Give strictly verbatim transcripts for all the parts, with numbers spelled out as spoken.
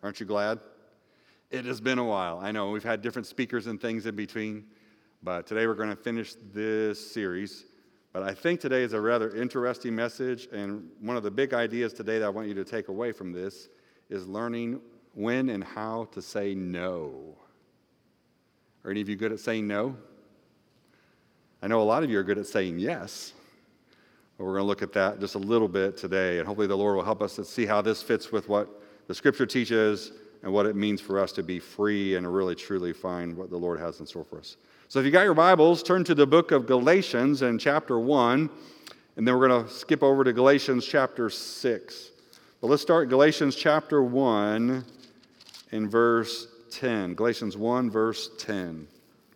Aren't you glad? It has been a while. I know we've had different speakers and things in between, but today we're going to finish this series. But I think today is a rather interesting message, and one of the big ideas today that I want you to take away from this is learning when and how to say no. Are any of you good at saying no? I know a lot of you are good at saying yes. But we're going to look at that just a little bit today, and hopefully the Lord will help us to see how this fits with what the Scripture teaches and what it means for us to be free and to really truly find what the Lord has in store for us. So if you got your Bibles, turn to the book of Galatians in chapter one, and then we're going to skip over to Galatians chapter six. But let's start Galatians chapter one in verse ten. Galatians one, verse ten.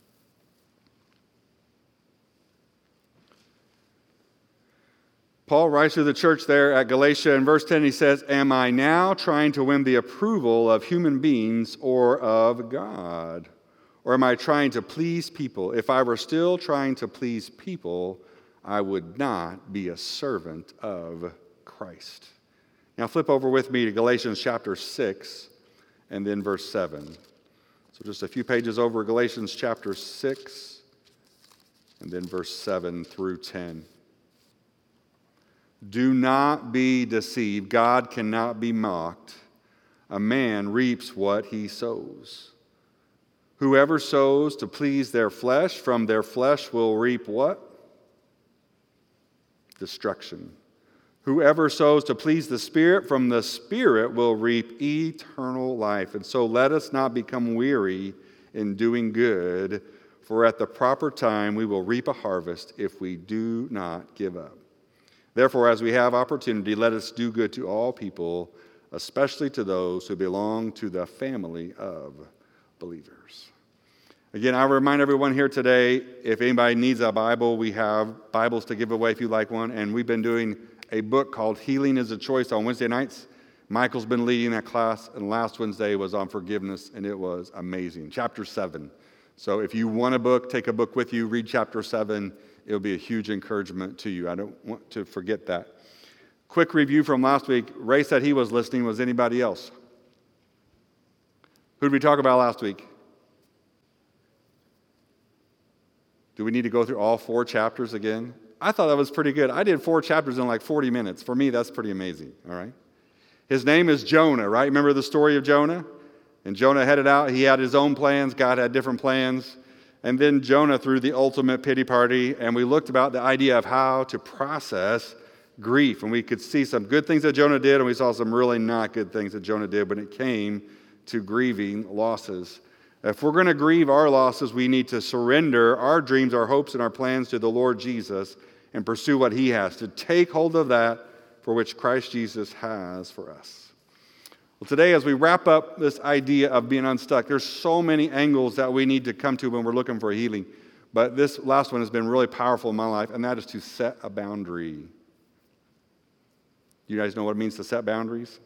Paul writes to the church there at Galatia in verse ten, he says, "Am I now trying to win the approval of human beings or of God? Or am I trying to please people? If I were still trying to please people, I would not be a servant of Christ." Now flip over with me to Galatians chapter six and then verse seven. So just a few pages over, Galatians chapter six and then verse seven through ten. "Do not be deceived. God cannot be mocked. A man reaps what he sows. Whoever sows to please their flesh, from their flesh will reap what? Destruction. Whoever sows to please the Spirit, from the Spirit will reap eternal life. And so let us not become weary in doing good, for at the proper time we will reap a harvest if we do not give up. Therefore, as we have opportunity, let us do good to all people, especially to those who belong to the family of believers." Again, I remind everyone here today, if anybody needs a Bible, we have Bibles to give away if you like one. And we've been doing a book called Healing is a Choice on Wednesday nights. Michael's been leading that class, and last Wednesday was on forgiveness, and it was amazing. Chapter seven. So if you want a book, take a book with you, read chapter seven. It'll be a huge encouragement to you. I don't want to forget that. Quick review from last week. Ray said he was listening. Was anybody else? Who did we talk about last week? Do we need to go through all four chapters again? I thought that was pretty good. I did four chapters in like forty minutes. For me, that's pretty amazing, all right? His name is Jonah, right? Remember the story of Jonah? And Jonah headed out. He had his own plans. God had different plans. And then Jonah threw the ultimate pity party, and we looked about the idea of how to process grief. And we could see some good things that Jonah did, and we saw some really not good things that Jonah did when it came to grieving losses. If we're going to grieve our losses, we need to surrender our dreams, our hopes, and our plans to the Lord Jesus and pursue what He has, to take hold of that for which Christ Jesus has for us. Well, today, as we wrap up this idea of being unstuck, there's so many angles that we need to come to when we're looking for healing. But this last one has been really powerful in my life, and that is to set a boundary. You guys know what it means to set boundaries?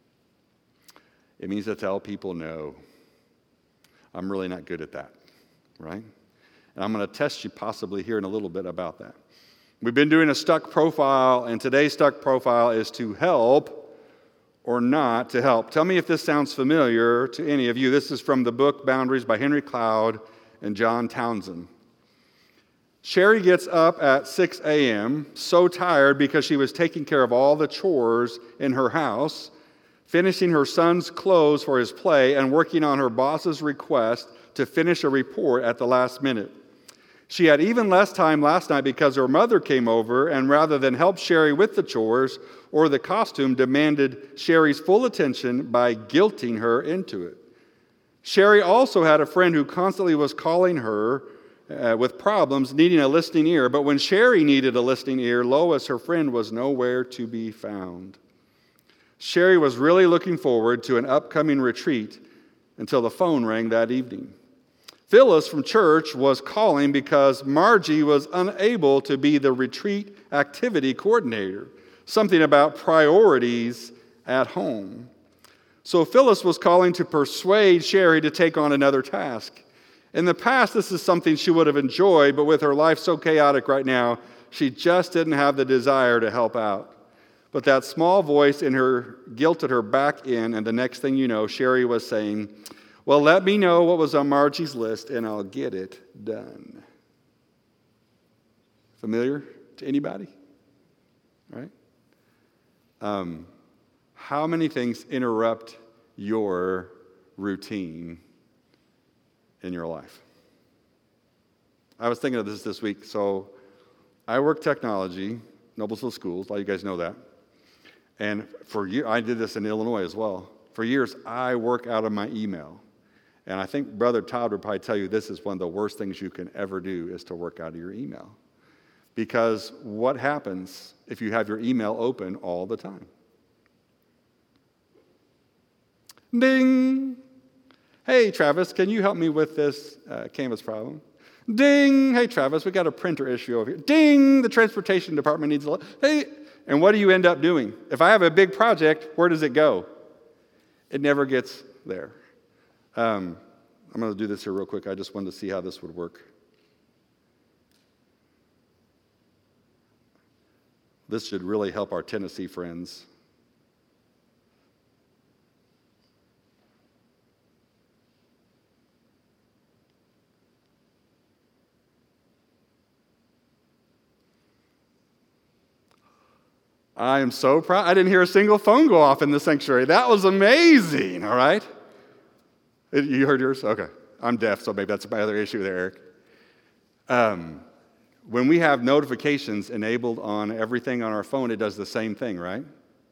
It means to tell people no. I'm really not good at that, right? And I'm going to test you possibly here in a little bit about that. We've been doing a stuck profile, and today's stuck profile is to help or not to help. Tell me if this sounds familiar to any of you. This is from the book Boundaries by Henry Cloud and John Townsend. Sherry gets up at six a.m., so tired because she was taking care of all the chores in her house, finishing her son's clothes for his play, and working on her boss's request to finish a report at the last minute. She had even less time last night because her mother came over, and rather than help Sherry with the chores or the costume, demanded Sherry's full attention by guilting her into it. Sherry also had a friend who constantly was calling her uh, with problems, needing a listening ear. But when Sherry needed a listening ear, Lois, her friend, was nowhere to be found. Sherry was really looking forward to an upcoming retreat until the phone rang that evening. Phyllis from church was calling because Margie was unable to be the retreat activity coordinator, something about priorities at home. So Phyllis was calling to persuade Sherry to take on another task. In the past, this is something she would have enjoyed, but with her life so chaotic right now, she just didn't have the desire to help out. But that small voice in her guilted her back in, and the next thing you know, Sherry was saying, well, let me know what was on Margie's list, and I'll get it done. Familiar to anybody? Right? Um, how many things interrupt your routine in your life? I was thinking of this this week. So I work technology, Noblesville Schools. A lot of you guys know that. And for years, I did this in Illinois as well. For years, I work out of my email. And I think Brother Todd would probably tell you this is one of the worst things you can ever do is to work out of your email. Because what happens if you have your email open all the time? Ding! Hey, Travis, can you help me with this uh, Canvas problem? Ding! Hey, Travis, we got a printer issue over here. Ding! The transportation department needs a lot. Hey! And what do you end up doing? If I have a big project, where does it go? It never gets there. Um, I'm going to do this here real quick. I just wanted to see how this would work. This should really help our Tennessee friends. I am so proud. I didn't hear a single phone go off in the sanctuary. That was amazing, all right? You heard yours? Okay. I'm deaf, so maybe that's my other issue there, Eric. Um, when we have notifications enabled on everything on our phone, it does the same thing, right?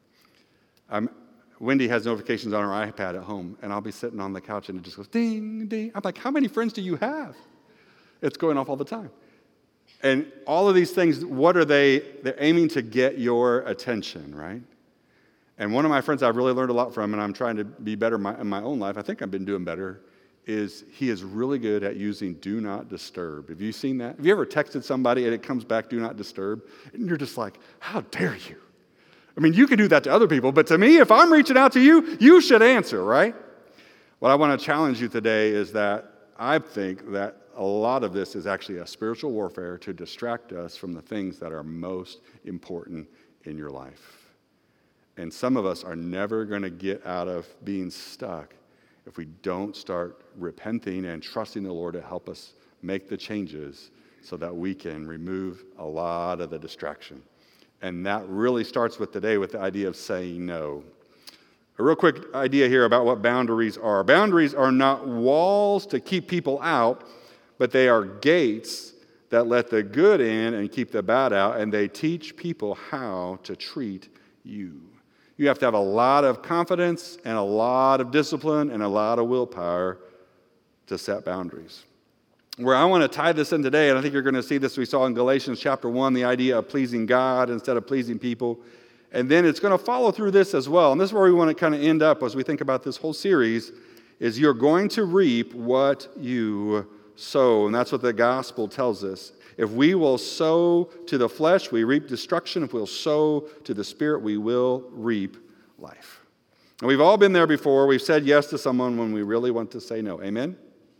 Um, Wendy has notifications on her iPad at home, and I'll be sitting on the couch, and it just goes ding, ding. I'm like, how many friends do you have? It's going off all the time. And all of these things, what are they? They're aiming to get your attention, right? And one of my friends I've really learned a lot from, and I'm trying to be better in my, in my own life, I think I've been doing better, is he is really good at using do not disturb. Have you seen that? Have you ever texted somebody and it comes back do not disturb? And you're just like, how dare you? I mean, you can do that to other people, but to me, if I'm reaching out to you, you should answer, right? What I want to challenge you today is that I think that a lot of this is actually a spiritual warfare to distract us from the things that are most important in your life. And some of us are never going to get out of being stuck if we don't start repenting and trusting the Lord to help us make the changes so that we can remove a lot of the distraction. And that really starts with today with the idea of saying no. A real quick idea here about what boundaries are. Boundaries are not walls to keep people out, but they are gates that let the good in and keep the bad out, and they teach people how to treat you. You have to have a lot of confidence and a lot of discipline and a lot of willpower to set boundaries. Where I want to tie this in today, and I think you're going to see this, we saw in Galatians chapter one, the idea of pleasing God instead of pleasing people. And then it's going to follow through this as well. And this is where we want to kind of end up as we think about this whole series, is you're going to reap what you sow. And that's what the gospel tells us. If we will sow to the flesh, we reap destruction. If we'll sow to the spirit, we will reap life. And we've all been there before. We've said yes to someone when we really want to say no. Amen?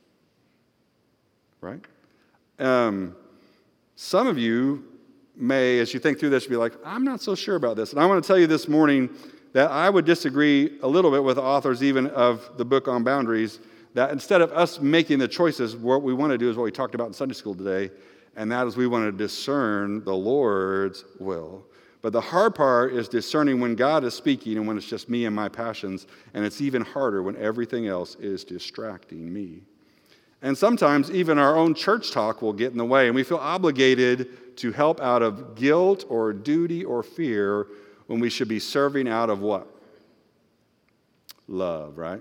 Right? Um, some of you may, as you think through this, be like, I'm not so sure about this. And I want to tell you this morning that I would disagree a little bit with the authors even of the book on boundaries, that instead of us making the choices, what we want to do is what we talked about in Sunday school today, and that is we want to discern the Lord's will. But the hard part is discerning when God is speaking and when it's just me and my passions, and it's even harder when everything else is distracting me. And sometimes even our own church talk will get in the way, and we feel obligated to help out of guilt or duty or fear when we should be serving out of what? Love, right?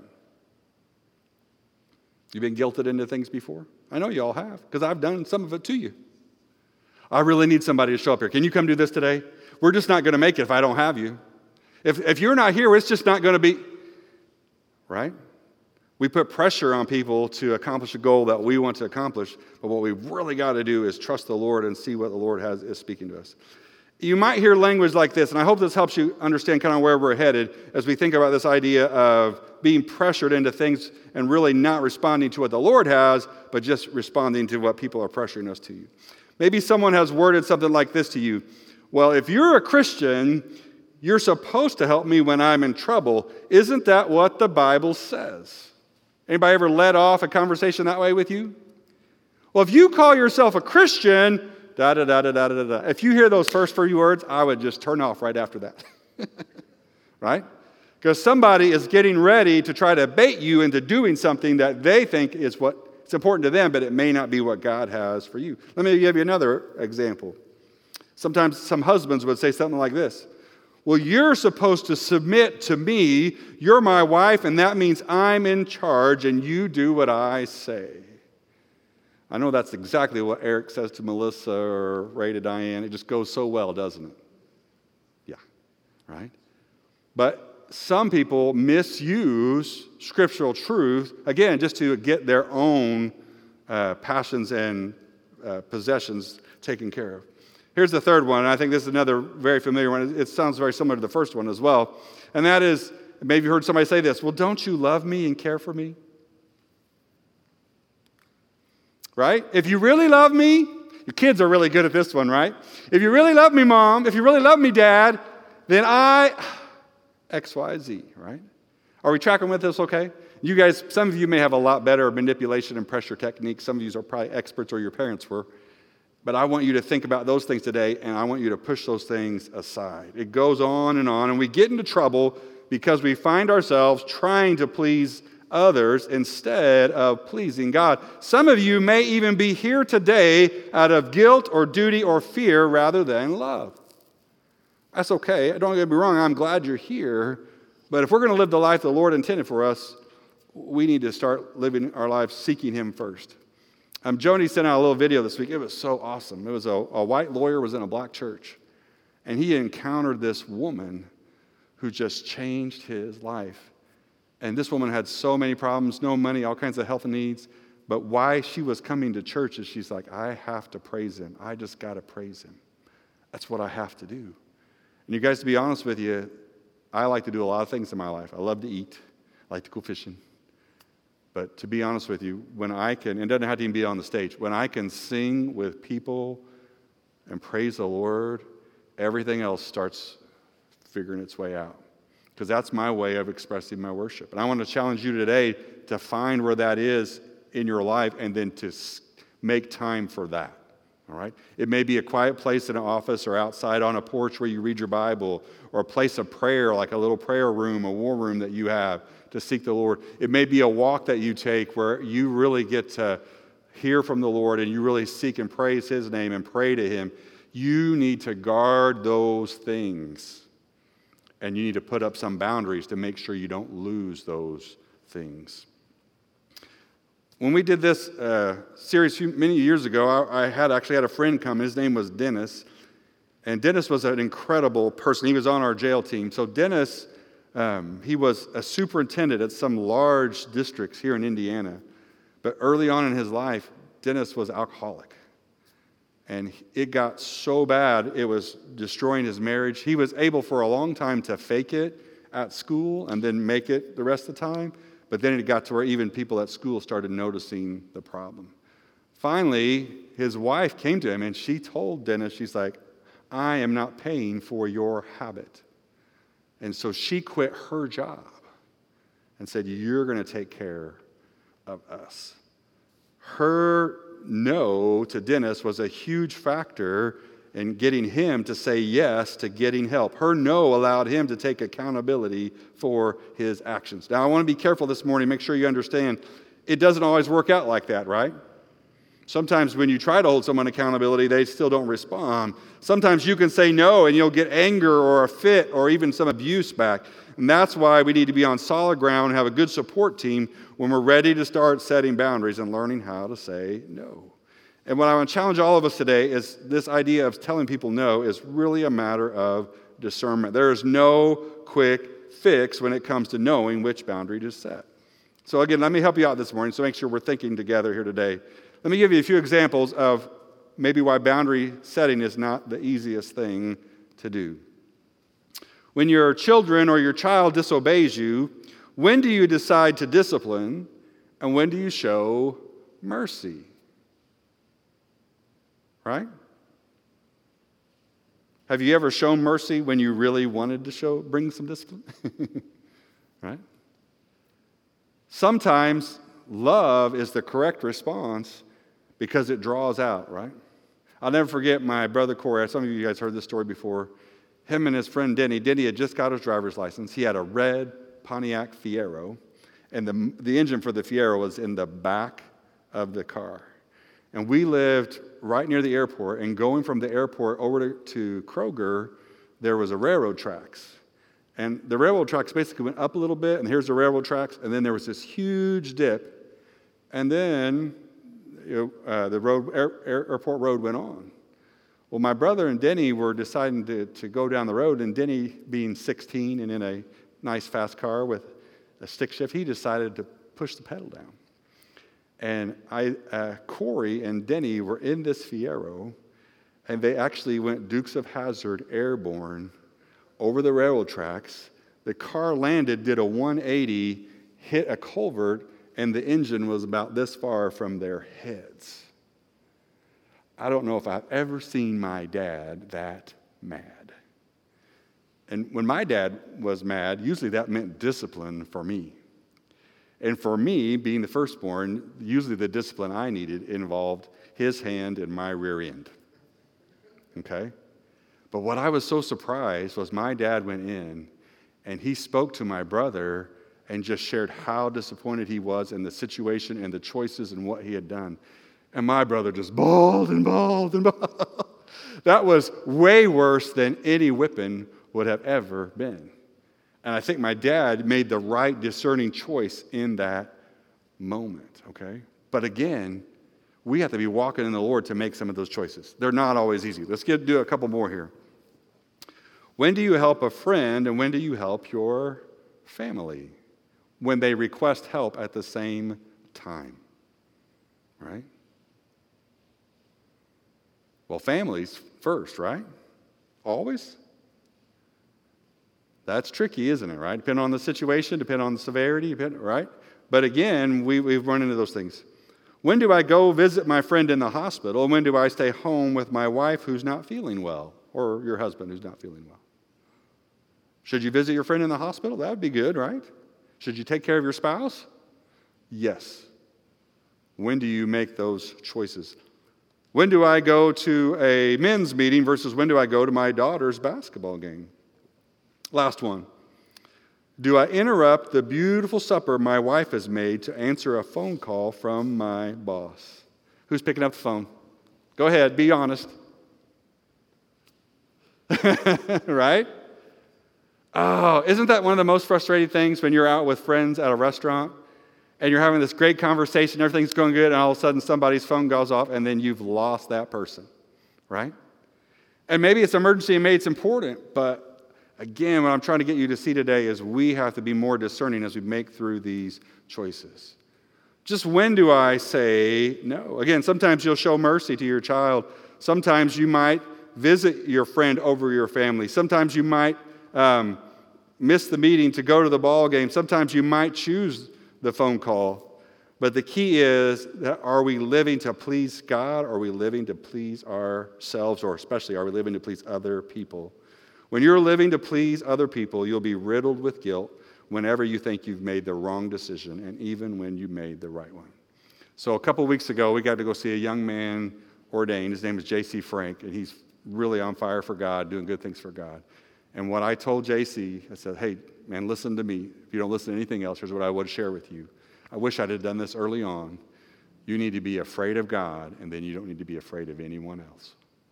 You've been guilted into things before? I know you all have, because I've done some of it to you. I really need somebody to show up here. Can you come do this today? We're just not going to make it if I don't have you. If, if you're not here, it's just not going to be, right? We put pressure on people to accomplish a goal that we want to accomplish, but what we've really got to do is trust the Lord and see what the Lord has is speaking to us. You might hear language like this, and I hope this helps you understand kind of where we're headed as we think about this idea of being pressured into things and really not responding to what the Lord has, but just responding to what people are pressuring us to you. Maybe someone has worded something like this to you. Well, if you're a Christian, You're supposed to help me when I'm in trouble. Isn't that what the Bible says? Anybody ever led off a conversation that way with you? Well, if you call yourself a Christian, da da da da da da da. If you hear those first few words, I would just turn off right after that. Right? Because somebody is getting ready to try to bait you into doing something that they think is what it's important to them, but it may not be what God has for you. Let me give you another example. Sometimes some husbands would say something like this. Well, you're supposed to submit to me. You're my wife, and that means I'm in charge, and you do what I say. I know that's exactly what Eric says to Melissa or Ray to Diane. It just goes so well, doesn't it? Yeah, right? But some people misuse scriptural truth, again, just to get their own uh, passions and uh, possessions taken care of. Here's the third one, and I think this is another very familiar one. It sounds very similar to the first one as well. And that is, maybe you heard somebody say this, well, don't you love me and care for me? Right? If you really love me, your kids are really good at this one, right? If you really love me, Mom, if you really love me, Dad, then I, X, Y, Z, right? Are we tracking with this okay? You guys, some of you may have a lot better manipulation and pressure techniques. Some of you are probably experts, or your parents were. But I want you to think about those things today, and I want you to push those things aside. It goes on and on, and we get into trouble because we find ourselves trying to please others instead of pleasing God. Some of you may even be here today out of guilt or duty or fear rather than love. That's okay. Don't get me wrong. I'm glad you're here. But if we're going to live the life the Lord intended for us, we need to start living our lives seeking Him first. Um, Joni sent out a little video this week. It was so awesome. It was a, a white lawyer was in a black church, and he encountered this woman who just changed his life. And this woman had so many problems, no money, all kinds of health needs. But why she was coming to church is she's like, I have to praise Him. I just got to praise Him. That's what I have to do. And you guys, to be honest with you, I like to do a lot of things in my life. I love to eat. I like to go fishing. But to be honest with you, when I can, and it doesn't have to even be on the stage, when I can sing with people and praise the Lord, everything else starts figuring its way out. Because that's my way of expressing my worship. And I want to challenge you today to find where that is in your life and then to make time for that. All right? It may be a quiet place in an office or outside on a porch where you read your Bible, or a place of prayer like a little prayer room, a war room that you have to seek the Lord. It may be a walk that you take where you really get to hear from the Lord and you really seek and praise His name and pray to Him. You need to guard those things. And you need to put up some boundaries to make sure you don't lose those things. When we did this uh, series many years ago, I, I had actually had a friend come. His name was Dennis. And Dennis was an incredible person. He was on our jail team. So Dennis, um, he was a superintendent at some large districts here in Indiana. But early on in his life, Dennis was alcoholic. And it got so bad, it was destroying his marriage. He was able for a long time to fake it at school and then make it the rest of the time. But then it got to where even people at school started noticing the problem. Finally, his wife came to him and she told Dennis, she's like, I am not paying for your habit. And so she quit her job and said, you're going to take care of us. Her no to Dennis was a huge factor in getting him to say yes to getting help. Her no allowed him to take accountability for his actions. Now, I want to be careful this morning, make sure you understand, it doesn't always work out like that, right? Sometimes when you try to hold someone accountability, they still don't respond. Sometimes you can say no and you'll get anger or a fit or even some abuse back. And that's why we need to be on solid ground and have a good support team when we're ready to start setting boundaries and learning how to say no. And what I want to challenge all of us today is this idea of telling people no is really a matter of discernment. There is no quick fix when it comes to knowing which boundary to set. So again, let me help you out this morning, so make sure we're thinking together here today. Let me give you a few examples of maybe why boundary setting is not the easiest thing to do. When your children or your child disobeys you, when do you decide to discipline, and when do you show mercy? Right? Have you ever shown mercy when you really wanted to show, bring some discipline? Right? Sometimes love is the correct response because it draws out, right? I'll never forget my brother Corey. Some of you guys heard this story before. Him and his friend Denny. Denny had just got his driver's license. He had a red Pontiac Fiero, and the, the engine for the Fiero was in the back of the car. And we lived right near the airport, and going from the airport over to, to Kroger, there was a railroad tracks. And the railroad tracks basically went up a little bit, and here's the railroad tracks, and then there was this huge dip, and then you know, uh, the road, air, air, airport road went on. Well, my brother and Denny were deciding to, to go down the road, and Denny, being sixteen and in a nice fast car with a stick shift, he decided to push the pedal down. And I, uh, Corey and Denny were in this Fiero, and they actually went Dukes of Hazzard airborne over the railroad tracks. The car landed, did a one eighty, hit a culvert, and the engine was about this far from their heads. I don't know if I've ever seen my dad that mad. And when my dad was mad, usually that meant discipline for me. And for me, being the firstborn, usually the discipline I needed involved his hand in my rear end. Okay? But what I was so surprised was my dad went in and he spoke to my brother and just shared how disappointed he was in the situation and the choices and what he had done. And my brother just bawled and bawled and bawled. That was way worse than any whipping would have ever been. And I think my dad made the right discerning choice in that moment, okay? But again, we have to be walking in the Lord to make some of those choices. They're not always easy. Let's get do a couple more here. When do you help a friend and when do you help your family? When they request help at the same time, right? Well, families first, right? Always? That's tricky, isn't it, right? Depending on the situation, depending on the severity, depend, right? But again, we, we've run into those things. When do I go visit my friend in the hospital? When do I stay home with my wife who's not feeling well? Or your husband who's not feeling well? Should you visit your friend in the hospital? That would be good, right? Should you take care of your spouse? Yes. When do you make those choices? When do I go to a men's meeting versus when do I go to my daughter's basketball game? Last one. Do I interrupt the beautiful supper my wife has made to answer a phone call from my boss? Who's picking up the phone? Go ahead, be honest. Right? Oh, isn't that one of the most frustrating things when you're out with friends at a restaurant and you're having this great conversation, everything's going good, and all of a sudden somebody's phone goes off and then you've lost that person, right? And maybe it's emergency and maybe it's important, but again, what I'm trying to get you to see today is we have to be more discerning as we make through these choices. Just when do I say no? Again, sometimes you'll show mercy to your child. Sometimes you might visit your friend over your family. Sometimes you might um, miss the meeting to go to the ball game. Sometimes you might choose the phone call. But the key is, that are we living to please God, or are we living to please ourselves, or especially are we living to please other people? When you're living to please other people, you'll be riddled with guilt whenever you think you've made the wrong decision, and even when you made the right one. So a couple weeks ago, we got to go see a young man ordained. His name is J C Frank, and he's really on fire for God, doing good things for God. And what I told J C, I said, hey, man, listen to me. If you don't listen to anything else, here's what I would share with you. I wish I'd have done this early on. You need to be afraid of God, and then you don't need to be afraid of anyone else.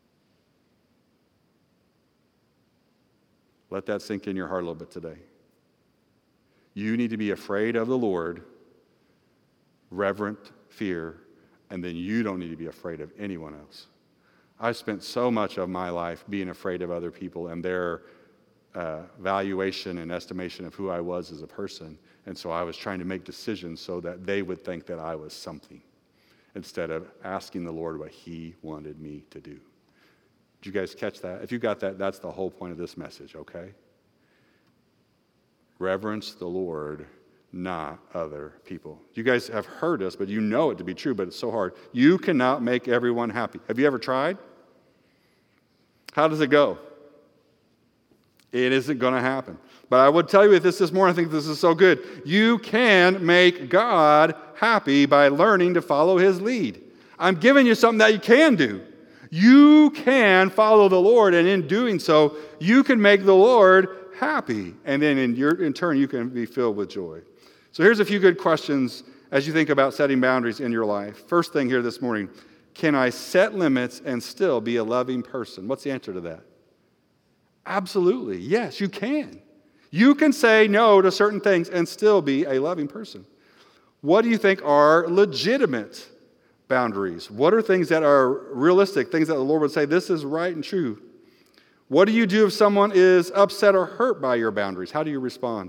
Let that sink in your heart a little bit today. You need to be afraid of the Lord, reverent fear, and then you don't need to be afraid of anyone else. I've spent so much of my life being afraid of other people and their uh, valuation and estimation of who I was as a person. And so I was trying to make decisions so that they would think that I was something instead of asking the Lord what He wanted me to do. Did you guys catch that? If you got that, that's the whole point of this message, okay? Reverence the Lord, not other people. You guys have heard us, but you know it to be true, but it's so hard. You cannot make everyone happy. Have you ever tried? How does it go? It isn't going to happen. But I would tell you this this morning, I think this is so good. You can make God happy by learning to follow his lead. I'm giving you something that you can do. You can follow the Lord, and in doing so, you can make the Lord happy. And then in, your, in turn, you can be filled with joy. So here's a few good questions as you think about setting boundaries in your life. First thing here this morning, can I set limits and still be a loving person? What's the answer to that? Absolutely. Yes, you can. You can say no to certain things and still be a loving person. What do you think are legitimate boundaries? What are things that are realistic, things that the Lord would say, this is right and true? What do you do if someone is upset or hurt by your boundaries? How do you respond?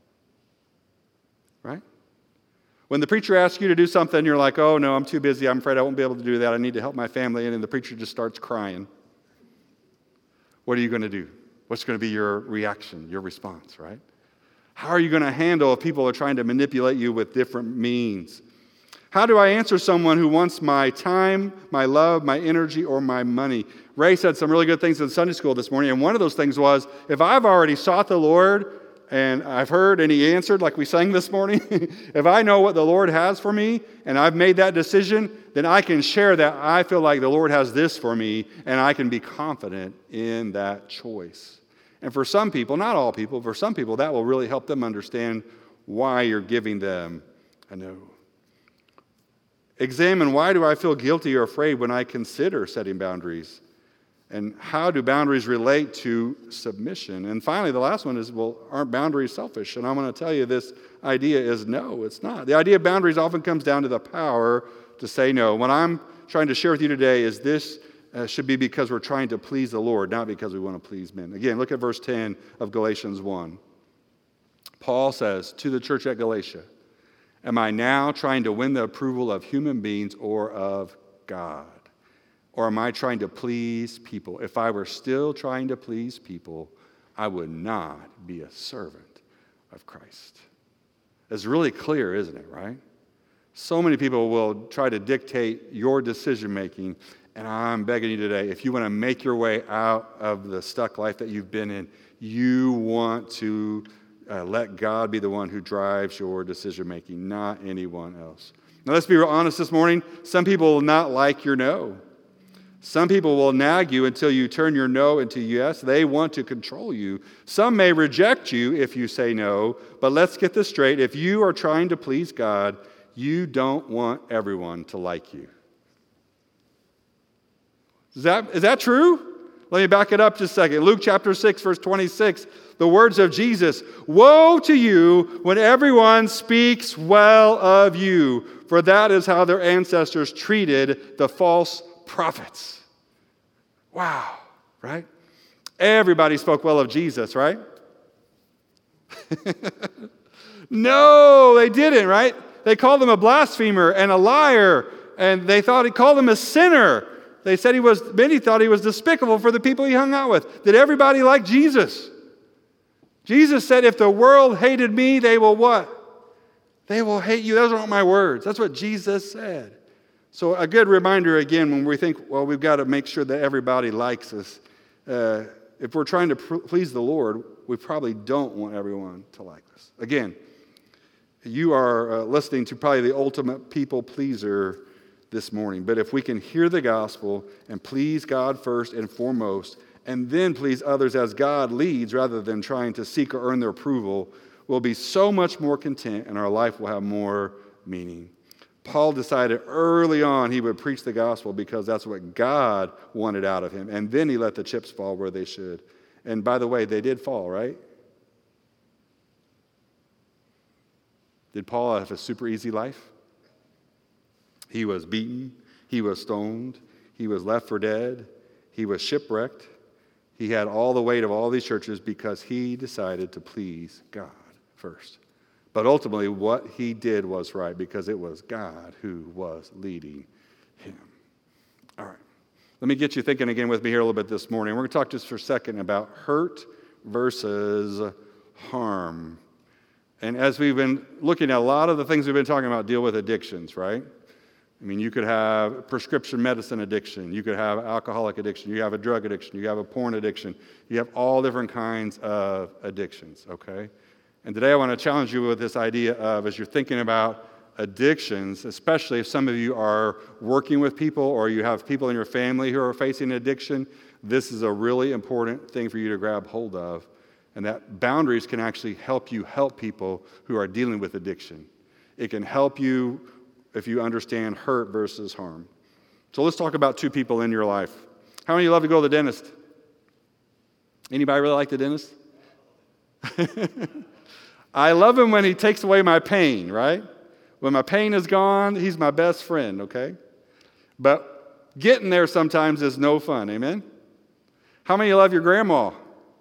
Right? When the preacher asks you to do something, you're like, oh, no, I'm too busy. I'm afraid I won't be able to do that. I need to help my family. And then the preacher just starts crying. What are you going to do? What's going to be your reaction, your response, right? How are you going to handle if people are trying to manipulate you with different means? How do I answer someone who wants my time, my love, my energy, or my money? Ray said some really good things in Sunday school this morning, and one of those things was, if I've already sought the Lord, and I've heard and he answered like we sang this morning, if I know what the Lord has for me and I've made that decision, then I can share that I feel like the Lord has this for me and I can be confident in that choice. And for some people, not all people, for some people that will really help them understand why you're giving them a no. Examine, why do I feel guilty or afraid when I consider setting boundaries? And how do boundaries relate to submission? And finally, the last one is, well, aren't boundaries selfish? And I'm going to tell you this idea is no, it's not. The idea of boundaries often comes down to the power to say no. What I'm trying to share with you today is this uh, should be because we're trying to please the Lord, not because we want to please men. Again, look at verse ten of Galatians one. Paul says to the church at Galatia, am I now trying to win the approval of human beings or of God? Or am I trying to please people? If I were still trying to please people, I would not be a servant of Christ. It's really clear, isn't it, right? So many people will try to dictate your decision-making, and I'm begging you today, if you want to make your way out of the stuck life that you've been in, you want to uh, let God be the one who drives your decision-making, not anyone else. Now, let's be real honest this morning. Some people will not like your no. Some people will nag you until you turn your no into yes. They want to control you. Some may reject you if you say no, but let's get this straight. If you are trying to please God, you don't want everyone to like you. Is that, is that true? Let me back it up just a second. Luke chapter six, verse twenty-six, the words of Jesus. Woe to you when everyone speaks well of you, for that is how their ancestors treated the false prophets. Wow, right? Everybody spoke well of Jesus, right? No, they didn't, right? They called him a blasphemer and a liar, and they thought he called him a sinner. They said he was, many thought he was despicable for the people he hung out with. Did everybody like Jesus? Jesus said, if the world hated me, they will what? They will hate you. Those aren't my words. That's what Jesus said. So a good reminder again when we think, well, we've got to make sure that everybody likes us. Uh, if we're trying to pr- please the Lord, we probably don't want everyone to like us. Again, you are uh, listening to probably the ultimate people pleaser this morning. But if we can hear the gospel and please God first and foremost, and then please others as God leads rather than trying to seek or earn their approval, we'll be so much more content and our life will have more meaning. Paul decided early on he would preach the gospel because that's what God wanted out of him. And then he let the chips fall where they should. And by the way, they did fall, right? Did Paul have a super easy life? He was beaten. He was stoned. He was left for dead. He was shipwrecked. He had all the weight of all these churches because he decided to please God first. But ultimately, what he did was right because it was God who was leading him. All right. Let me get you thinking again with me here a little bit this morning. We're going to talk just for a second about hurt versus harm. And as we've been looking at a lot of the things we've been talking about deal with addictions, right? I mean, you could have prescription medicine addiction. You could have alcoholic addiction. You have a drug addiction. You have a porn addiction. You have all different kinds of addictions, okay? And today I want to challenge you with this idea of, as you're thinking about addictions, especially if some of you are working with people or you have people in your family who are facing addiction, this is a really important thing for you to grab hold of. And that boundaries can actually help you help people who are dealing with addiction. It can help you if you understand hurt versus harm. So let's talk about two people in your life. How many of you love to go to the dentist? Anybody really like the dentist? I love him when he takes away my pain, right? When my pain is gone, he's my best friend, okay? But getting there sometimes is no fun, amen? How many of you love your grandma?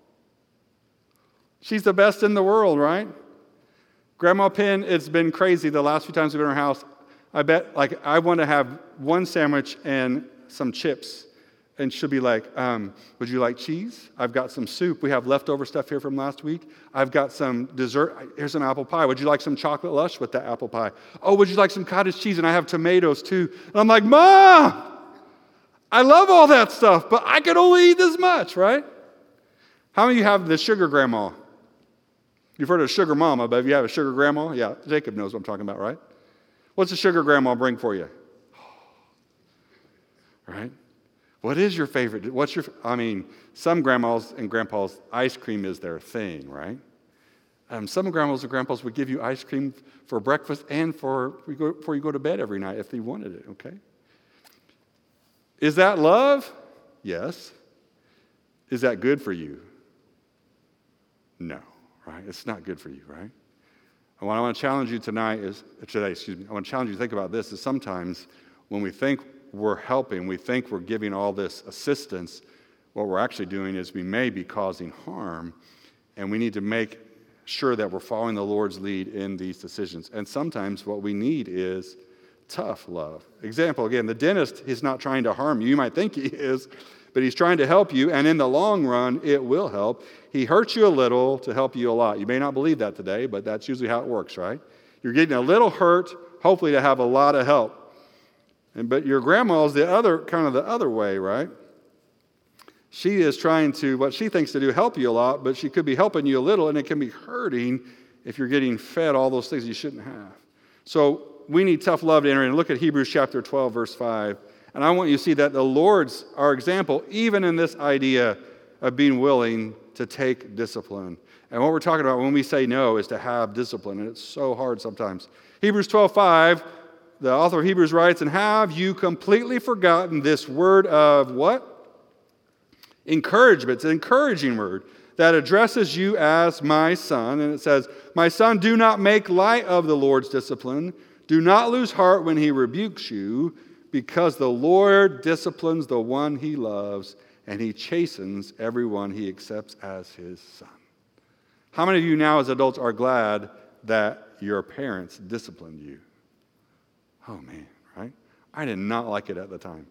She's the best in the world, right? Grandma Penn, it's been crazy the last few times we've been in her house. I bet, like, I want to have one sandwich and some chips. And she'll be like, um, would you like cheese? I've got some soup. We have leftover stuff here from last week. I've got some dessert. Here's some apple pie. Would you like some chocolate lush with that apple pie? Oh, would you like some cottage cheese? And I have tomatoes too. And I'm like, Mom, I love all that stuff, but I can only eat this much, right? How many of you have the sugar grandma? You've heard of sugar mama, but if you have a sugar grandma, yeah, Jacob knows what I'm talking about, right? What's a sugar grandma bring for you? Right? What is your favorite? What's your, I mean, some grandmas and grandpas, ice cream is their thing, right? Um, some grandmas and grandpas would give you ice cream for breakfast and for before you go to bed every night if they wanted it, okay? Is that love? Yes. Is that good for you? No, right? It's not good for you, right? And what I want to challenge you tonight is, today, excuse me, I want to challenge you to think about this, is sometimes when we think we're helping, we think we're giving all this assistance, what we're actually doing is we may be causing harm, and we need to make sure that we're following the Lord's lead in these decisions. And sometimes what we need is tough love. Example, again, the dentist is not trying to harm you. You might think he is, but he's trying to help you, and in the long run, it will help. He hurts you a little to help you a lot. You may not believe that today, but that's usually how it works, right? You're getting a little hurt, hopefully to have a lot of help. And but your grandma's the other, kind of the other way, right? She is trying to, what she thinks to do, help you a lot, but she could be helping you a little, and it can be hurting if you're getting fed all those things you shouldn't have. So we need tough love to enter in. Look at Hebrews chapter twelve, verse five. And I want you to see that the Lord's our example, even in this idea of being willing to take discipline. And what we're talking about when we say no is to have discipline, and it's so hard sometimes. Hebrews twelve five, the author of Hebrews writes, and have you completely forgotten this word of what? Encouragement. It's an encouraging word that addresses you as my son. And it says, my son, do not make light of the Lord's discipline. Do not lose heart when he rebukes you, because the Lord disciplines the one he loves, and he chastens everyone he accepts as his son. How many of you now as adults are glad that your parents disciplined you? Oh man, right? I did not like it at the time.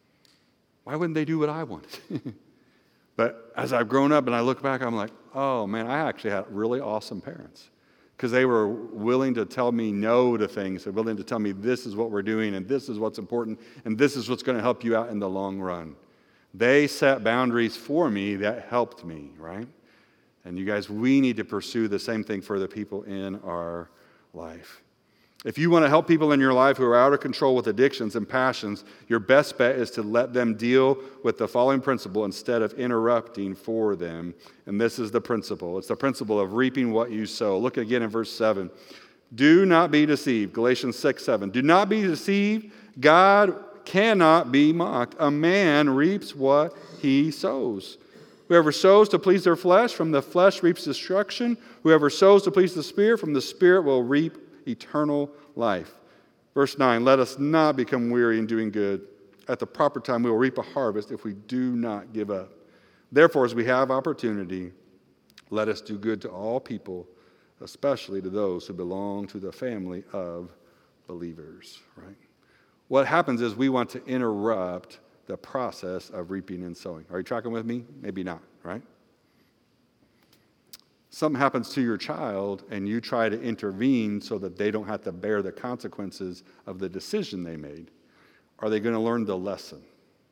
Why wouldn't they do what I wanted? But as I've grown up and I look back, I'm like, oh man, I actually had really awesome parents. Because they were willing to tell me no to things. They're willing to tell me this is what we're doing and this is what's important and this is what's going to help you out in the long run. They set boundaries for me that helped me, right? And you guys, we need to pursue the same thing for the people in our life. If you want to help people in your life who are out of control with addictions and passions, your best bet is to let them deal with the following principle instead of interrupting for them. And this is the principle. It's the principle of reaping what you sow. Look again in verse seven. Do not be deceived. Galatians six seven. Do not be deceived. God cannot be mocked. A man reaps what he sows. Whoever sows to please their flesh, from the flesh reaps destruction. Whoever sows to please the Spirit, from the Spirit will reap eternal life. Verse nine, let us not become weary in doing good. At the proper time we will reap a harvest if we do not give up. Therefore, as we have opportunity, let us do good to all people, especially to those who belong to the family of believers. Right? What happens is we want to interrupt the process of reaping and sowing. Are you tracking with me? Maybe not, right? something happens to your child and you try to intervene so that they don't have to bear the consequences of the decision they made, are they going to learn the lesson?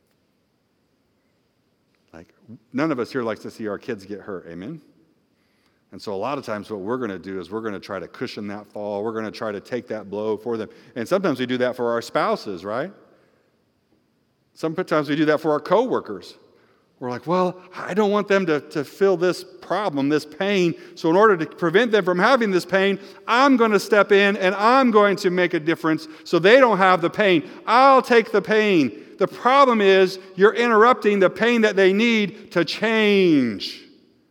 Like, none of us here likes to see our kids get hurt, amen? And so a lot of times what we're going to do is we're going to try to cushion that fall. We're going to try to take that blow for them. And sometimes we do that for our spouses, right? Sometimes we do that for our coworkers. We're like, well, I don't want them to, to feel this problem, this pain. So in order to prevent them from having this pain, I'm going to step in and I'm going to make a difference so they don't have the pain. I'll take the pain. The problem is you're interrupting the pain that they need to change.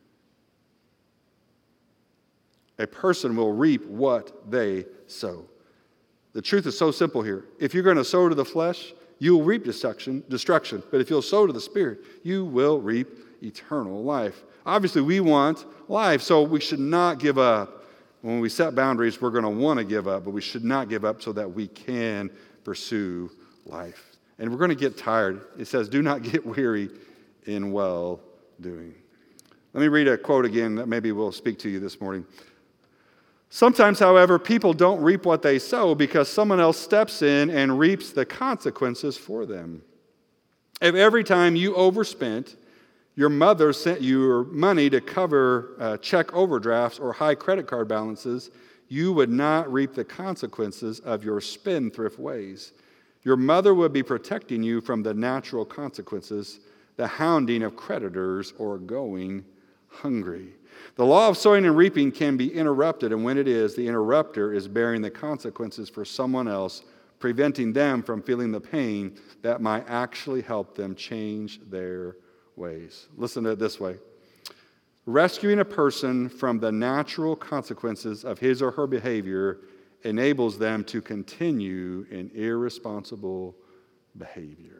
A person will reap what they sow. The truth is so simple here. If you're going to sow to the flesh, you will reap destruction, destruction. But if you'll sow to the Spirit, you will reap eternal life. Obviously, we want life, so we should not give up. When we set boundaries, we're going to want to give up, but we should not give up so that we can pursue life. And we're going to get tired. It says, do not get weary in well-doing. Let me read a quote again that maybe will speak to you this morning. Sometimes, however, people don't reap what they sow because someone else steps in and reaps the consequences for them. If every time you overspent, your mother sent you your money to cover uh, check overdrafts or high credit card balances, you would not reap the consequences of your spendthrift ways. Your mother would be protecting you from the natural consequences, the hounding of creditors or going hungry. The law of sowing and reaping can be interrupted, and when it is, the interrupter is bearing the consequences for someone else, preventing them from feeling the pain that might actually help them change their ways. Listen to it this way. Rescuing a person from the natural consequences of his or her behavior enables them to continue in irresponsible behavior.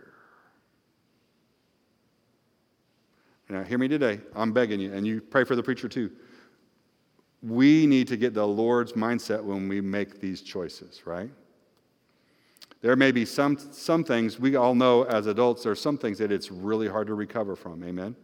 Now, hear me today. I'm begging you, and you pray for the preacher too. We need to get the Lord's mindset when we make these choices, right? There may be some, some things we all know as adults, there are some things that it's really hard to recover from. Amen?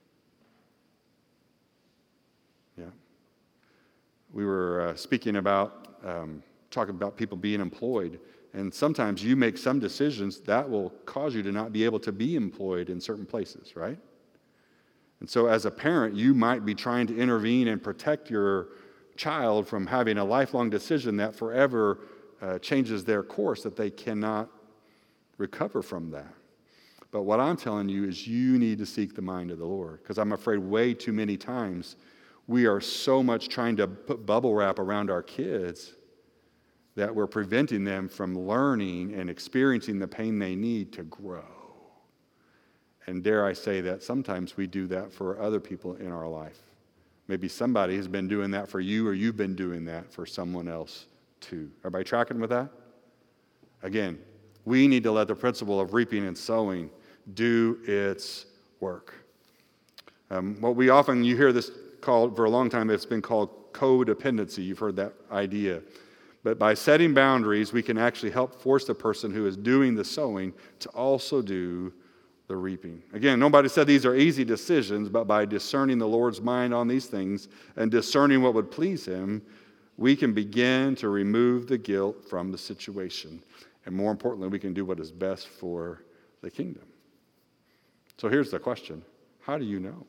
Yeah. We were uh, speaking about, um, talking about people being employed, and sometimes you make some decisions that will cause you to not be able to be employed in certain places, right? And so as a parent, you might be trying to intervene and protect your child from having a lifelong decision that forever uh, changes their course, that they cannot recover from that. But what I'm telling you is you need to seek the mind of the Lord, because I'm afraid way too many times we are so much trying to put bubble wrap around our kids that we're preventing them from learning and experiencing the pain they need to grow. And dare I say that sometimes we do that for other people in our life. Maybe somebody has been doing that for you, or you've been doing that for someone else too. Everybody tracking with that? Again, we need to let the principle of reaping and sowing do its work. Um, what we often, you hear this called, for a long time, it's been called codependency. You've heard that idea. But by setting boundaries, we can actually help force the person who is doing the sowing to also do the reaping. Again, nobody said these are easy decisions, but by discerning the Lord's mind on these things and discerning what would please Him, we can begin to remove the guilt from the situation. And more importantly, we can do what is best for the kingdom. So here's the question. How do you know?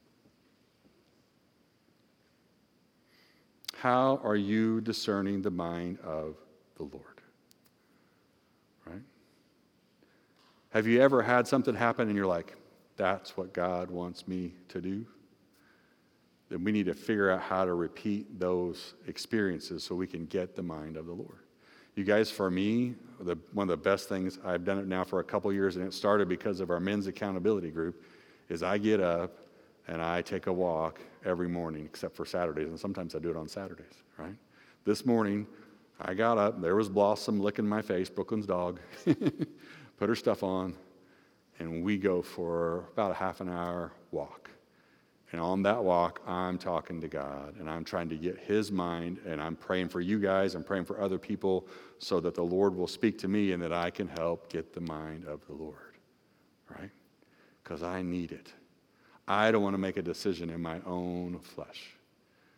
How are you discerning the mind of the Lord? Right? Have you ever had something happen and you're like, that's what God wants me to do? Then we need to figure out how to repeat those experiences so we can get the mind of the Lord. You guys, for me, the, one of the best things, I've done it now for a couple years, and it started because of our men's accountability group, is I get up and I take a walk every morning, except for Saturdays, and sometimes I do it on Saturdays, right? This morning, I got up, there was Blossom licking my face, Brooklyn's dog, put her stuff on, and we go for about a half an hour walk. And on that walk, I'm talking to God, and I'm trying to get His mind, and I'm praying for you guys, I'm praying for other people so that the Lord will speak to me and that I can help get the mind of the Lord, right? Because I need it. I don't want to make a decision in my own flesh.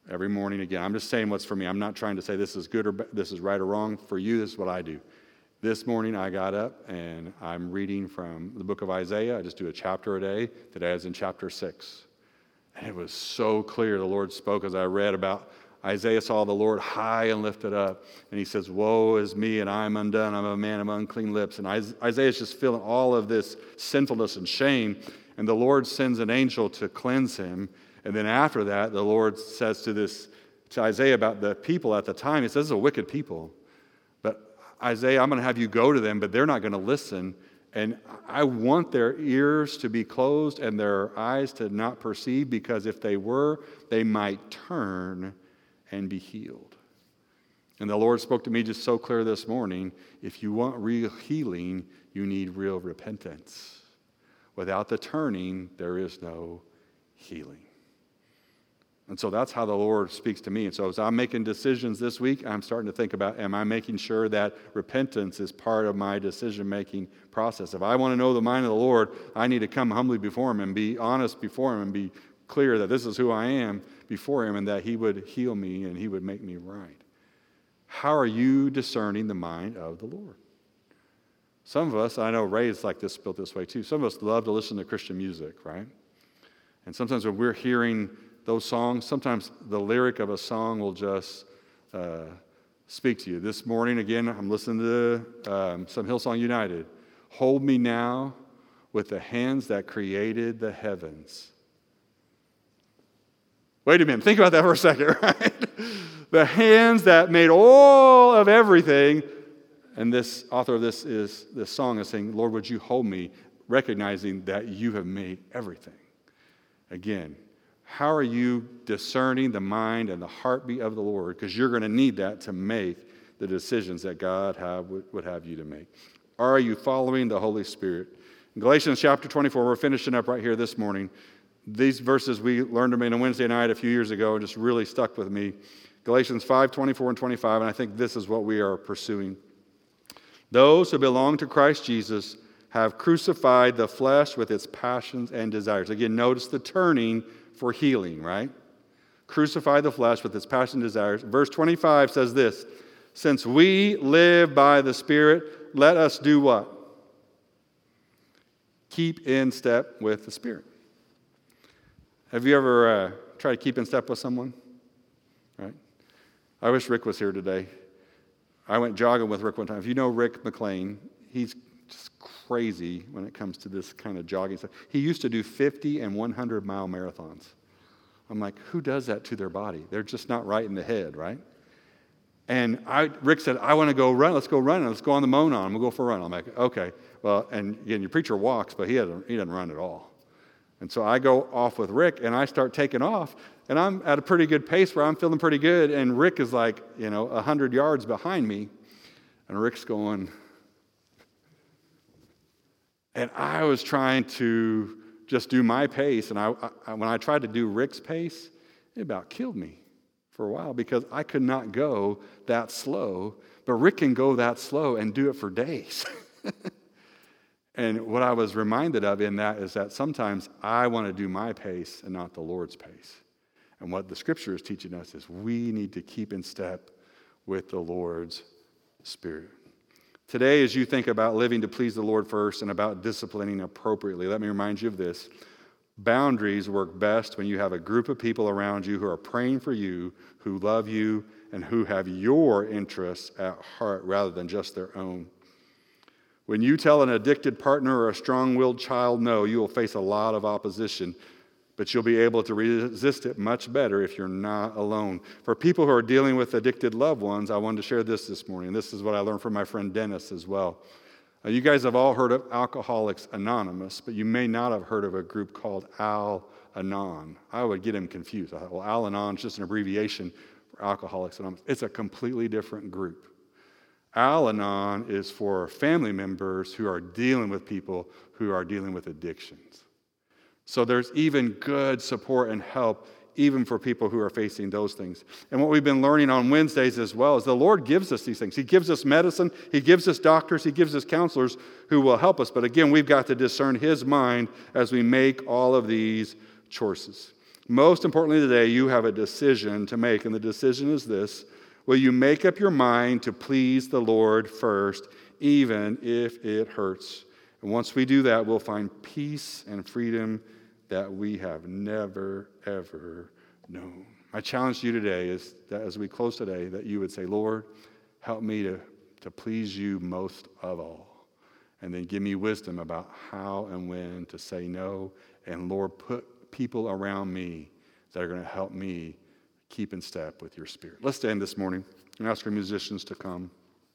Every morning again. I'm just saying what's for me. I'm not trying to say this is good or this is right or wrong. For you, this is what I do. This morning I got up and I'm reading from the book of Isaiah. I just do a chapter a day. Today I was in chapter six. And it was so clear. The Lord spoke as I read about Isaiah saw the Lord high and lifted up. And he says, woe is me, and I'm undone. I'm a man of unclean lips. And Isaiah's just feeling all of this sinfulness and shame. And the Lord sends an angel to cleanse him. And then after that, the Lord says to this to Isaiah about the people at the time. He says, this is a wicked people. But Isaiah, I'm going to have you go to them, but they're not going to listen. And I want their ears to be closed and their eyes to not perceive, because if they were, they might turn and be healed. And the Lord spoke to me just so clear this morning. If you want real healing, you need real repentance. Without the turning, there is no healing. And so that's how the Lord speaks to me. And so as I'm making decisions this week, I'm starting to think about, am I making sure that repentance is part of my decision-making process? If I want to know the mind of the Lord, I need to come humbly before Him and be honest before Him and be clear that this is who I am before Him and that He would heal me and He would make me right. How are you discerning the mind of the Lord? Some of us, I know Ray's like this, built this way too. Some of us love to listen to Christian music, right? And sometimes when we're hearing those songs, sometimes the lyric of a song will just uh, speak to you. This morning, again, I'm listening to um, some Hillsong United. Hold me now with the hands that created the heavens. Wait a minute, think about that for a second, right? The hands that made all of everything. And this author of this is this song is saying, Lord, would you hold me, recognizing that you have made everything. Again, how are you discerning the mind and the heartbeat of the Lord? Because you're going to need that to make the decisions that God have, would have you to make. Are you following the Holy Spirit? In Galatians chapter twenty-four, we're finishing up right here this morning. These verses, we learned them in a Wednesday night a few years ago and just really stuck with me. Galatians five, twenty-four and twenty-five, and I think this is what we are pursuing. Those who belong to Christ Jesus have crucified the flesh with its passions and desires. Again, notice the turning for healing, right? Crucify the flesh with its passions and desires. Verse twenty-five says this, since we live by the Spirit, let us do what? Keep in step with the Spirit. Have you ever uh, tried to keep in step with someone? Right? I wish Rick was here today. I went jogging with Rick one time. If you know Rick McLean, he's just crazy when it comes to this kind of jogging stuff. He used to do fifty and one hundred mile marathons. I'm like, who does that to their body? They're just not right in the head, right? And I, Rick said, I want to go run. Let's go run. Let's go on the Monon. We'll go for a run. I'm like, okay. Well, and again, your preacher walks, but he doesn't, he doesn't run at all. And so I go off with Rick, and I start taking off, and I'm at a pretty good pace where I'm feeling pretty good, and Rick is like, you know, one hundred yards behind me, and Rick's going. And I was trying to just do my pace, and I, I when I tried to do Rick's pace, it about killed me for a while because I could not go that slow, but Rick can go that slow and do it for days. And what I was reminded of in that is that sometimes I want to do my pace and not the Lord's pace. And what the Scripture is teaching us is we need to keep in step with the Lord's Spirit. Today, as you think about living to please the Lord first and about disciplining appropriately, let me remind you of this. Boundaries work best when you have a group of people around you who are praying for you, who love you, and who have your interests at heart rather than just their own. When you tell an addicted partner or a strong-willed child no, you will face a lot of opposition, but you'll be able to resist it much better if you're not alone. For people who are dealing with addicted loved ones, I wanted to share this this morning. This is what I learned from my friend Dennis as well. Uh, you guys have all heard of Alcoholics Anonymous, but you may not have heard of a group called Al-Anon. I would get him confused. I thought, well, Al-Anon is just an abbreviation for Alcoholics Anonymous. It's a completely different group. Al-Anon is for family members who are dealing with people who are dealing with addictions. So there's even good support and help even for people who are facing those things. And what we've been learning on Wednesdays as well is the Lord gives us these things. He gives us medicine, He gives us doctors, He gives us counselors who will help us. But again, we've got to discern His mind as we make all of these choices. Most importantly today, you have a decision to make, and the decision is this: will you make up your mind to please the Lord first, even if it hurts? And once we do that, we'll find peace and freedom that we have never, ever known. My challenge to you today is that as we close today, that you would say, Lord, help me to, to please you most of all. And then give me wisdom about how and when to say no. And Lord, put people around me that are going to help me keep in step with your Spirit. Let's stand this morning and ask our musicians to come.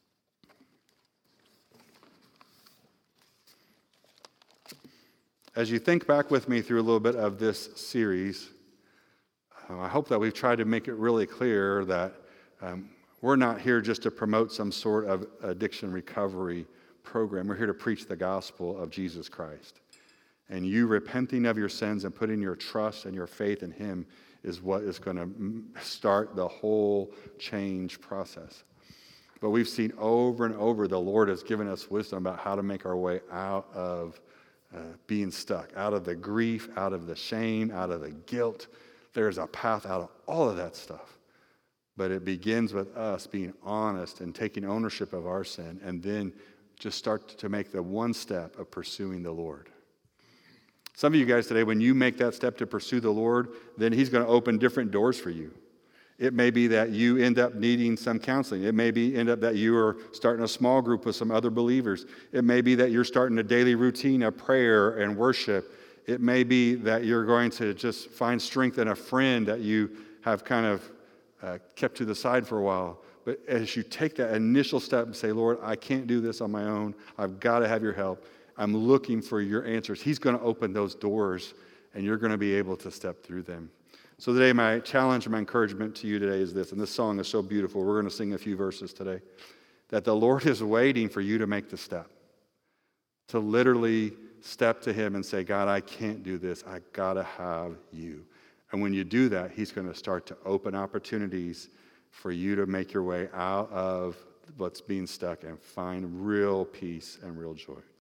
As you think back with me through a little bit of this series, uh, I hope that we've tried to make it really clear that um, we're not here just to promote some sort of addiction recovery program. We're here to preach the gospel of Jesus Christ. And you repenting of your sins and putting your trust and your faith in him is what is going to start the whole change process. But we've seen over and over the Lord has given us wisdom about how to make our way out of uh, being stuck, out of the grief, out of the shame, out of the guilt. There's a path out of all of that stuff. But it begins with us being honest and taking ownership of our sin, and then just start to make the one step of pursuing the Lord. Some of you guys today, when you make that step to pursue the Lord, then he's going to open different doors for you. It may be that you end up needing some counseling. It may be end up that you are starting a small group with some other believers. It may be that you're starting a daily routine of prayer and worship. It may be that you're going to just find strength in a friend that you have kind of uh, kept to the side for a while. But as you take that initial step and say, Lord, I can't do this on my own. I've got to have your help. I'm looking for your answers. He's going to open those doors, and you're going to be able to step through them. So today, my challenge and my encouragement to you today is this, and this song is so beautiful. We're going to sing a few verses today. That the Lord is waiting for you to make the step. To literally step to him and say, God, I can't do this. I got to have you. And when you do that, he's going to start to open opportunities for you to make your way out of what's being stuck and find real peace and real joy.